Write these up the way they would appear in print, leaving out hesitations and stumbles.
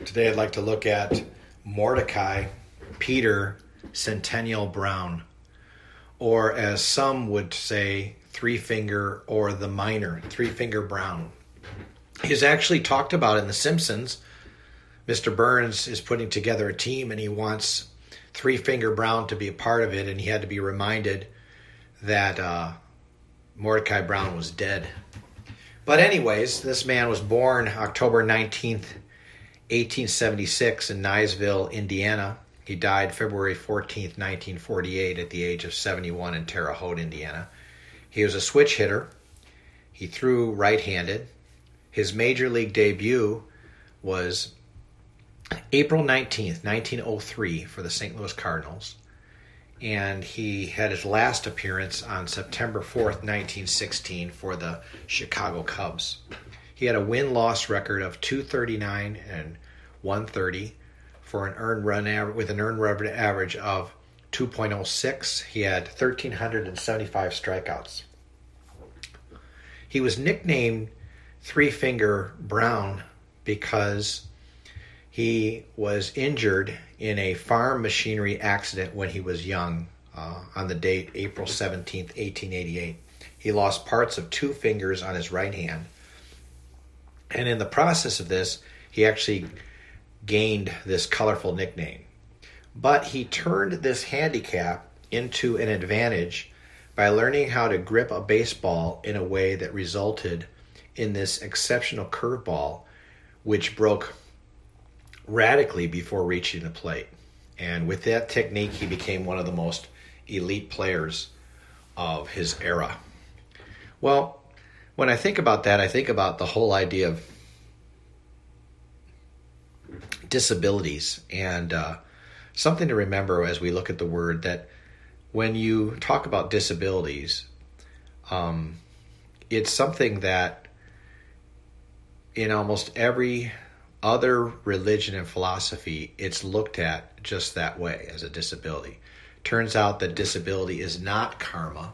Today I'd like to look at Mordecai Peter Centennial Brown, or as some would say, Three-Finger, or the minor, Three-Finger Brown. He's actually talked about in The Simpsons. Mr. Burns is putting together a team and he wants Three-Finger Brown to be a part of it, and he had to be reminded that Mordecai Brown was dead. But anyways, this man was born October 19th, 1876 in Niceville, Indiana. He died February 14th, 1948 at the age of 71 in Terre Haute, Indiana. He was a switch hitter. He threw right-handed. His major league debut was April 19th, 1903 for the St. Louis Cardinals. And he had his last appearance on September 4th, 1916 for the Chicago Cubs. He had a win-loss record of .239 and .130 for an earned run average, with an earned run average of 2.06. He had 1,375 strikeouts. He was nicknamed Three-Finger Brown because he was injured in a farm machinery accident when he was young, on the date April 17th, 1888. He lost parts of two fingers on his right hand. And in the process of this, he actually gained this colorful nickname. But he turned this handicap into an advantage by learning how to grip a baseball in a way that resulted in this exceptional curveball, which broke radically before reaching the plate. And with that technique, he became one of the most elite players of his era. Well, when I think about that, I think about the whole idea of disabilities, and something to remember as we look at the word, that when you talk about disabilities, it's something that in almost every other religion and philosophy, it's looked at just that way, as a disability. Turns out that disability is not karma,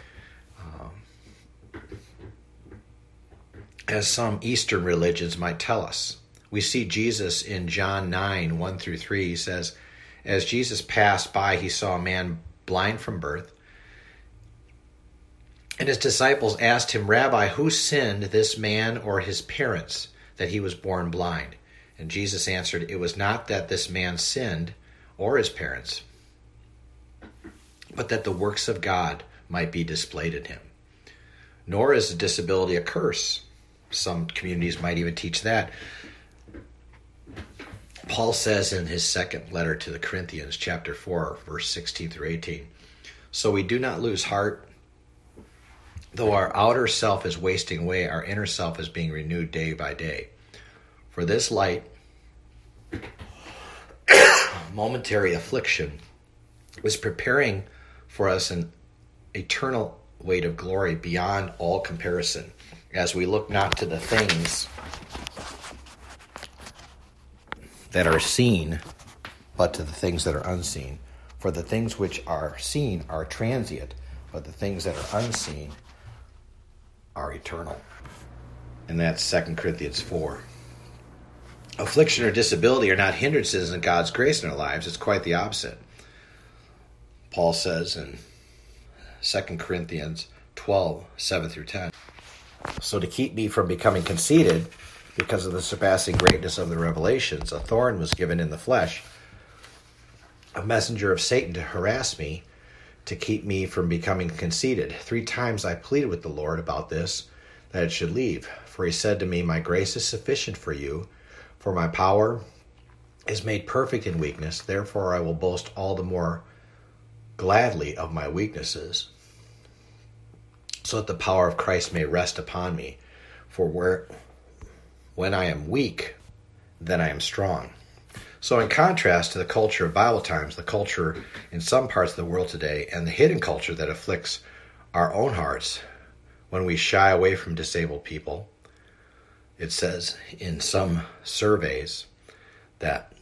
as some Eastern religions might tell us. We see Jesus in John 9, 1 through 3. He says, as Jesus passed by, he saw a man blind from birth. And his disciples asked him, Rabbi, who sinned, this man or his parents, that he was born blind? And Jesus answered, it was not that this man sinned or his parents, but that the works of God might be displayed in him. Nor is a disability a curse. Some communities might even teach that. Paul says in his second letter to the Corinthians, chapter 4, verse 16 through 18, so we do not lose heart. Though our outer self is wasting away, our inner self is being renewed day by day. For this light, momentary affliction was preparing for us an eternal weight of glory beyond all comparison, as we look not to the things that are seen, but to the things that are unseen. For the things which are seen are transient, but the things that are unseen are eternal. And that's 2 Corinthians 4. Affliction or disability are not hindrances in God's grace in our lives. It's quite the opposite. Paul says in 2 Corinthians 12, 7 through 10. So to keep me from becoming conceited, because of the surpassing greatness of the revelations, a thorn was given in the flesh, a messenger of Satan to harass me, to keep me from becoming conceited. 3 times I pleaded with the Lord about this, that it should leave. For he said to me, my grace is sufficient for you, for my power is made perfect in weakness. Therefore I will boast all the more gladly of my weaknesses, so that the power of Christ may rest upon me. For when I am weak, then I am strong. So in contrast to the culture of Bible times, the culture in some parts of the world today, and the hidden culture that afflicts our own hearts when we shy away from disabled people, it says in some surveys that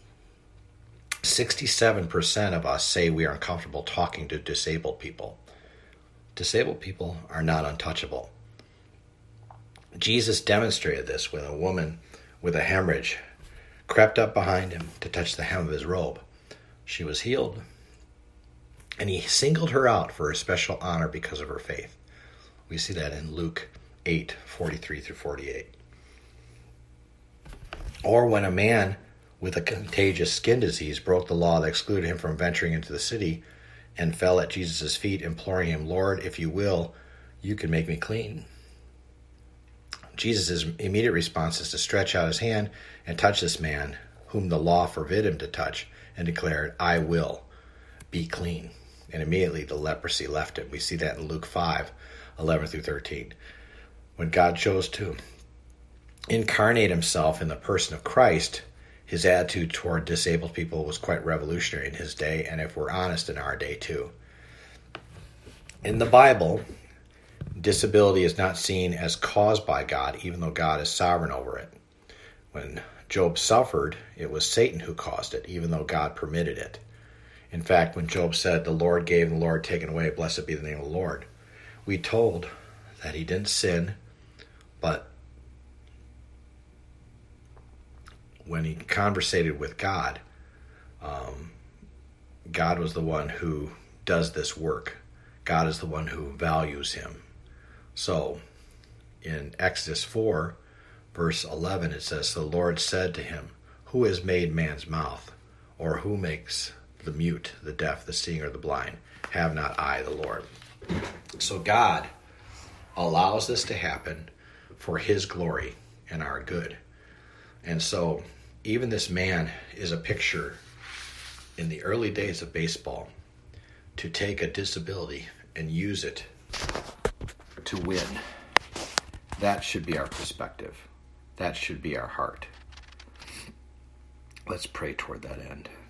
67% of us say we are uncomfortable talking to disabled people. Disabled people are not untouchable. Jesus demonstrated this when a woman with a hemorrhage crept up behind him to touch the hem of his robe. She was healed, and he singled her out for a special honor because of her faith. We see that in Luke 8:43 through 48. Or when a man with a contagious skin disease broke the law that excluded him from venturing into the city and fell at Jesus' feet, imploring him, "Lord, if you will, you can make me clean." Jesus' immediate response is to stretch out his hand and touch this man, whom the law forbid him to touch, and declared, "I will be clean." And immediately the leprosy left him. We see that in Luke 5:11 through 13. When God chose to incarnate himself in the person of Christ, his attitude toward disabled people was quite revolutionary in his day, and if we're honest, in our day too. In the Bible, disability is not seen as caused by God, even though God is sovereign over it. When Job suffered, it was Satan who caused it, even though God permitted it. In fact, when Job said, "The Lord gave, the Lord taken away, blessed be the name of the Lord," we told that he didn't sin, but when he conversated with God, God was the one who does this work. God is the one who values him. So, in Exodus 4, verse 11, it says, "The Lord said to him, who has made man's mouth? Or who makes the mute, the deaf, the seeing, or the blind? Have not I, the Lord?" So God allows this to happen for his glory and our good. And so even this man is a picture in the early days of baseball to take a disability and use it to win. That should be our perspective. That should be our heart. Let's pray toward that end.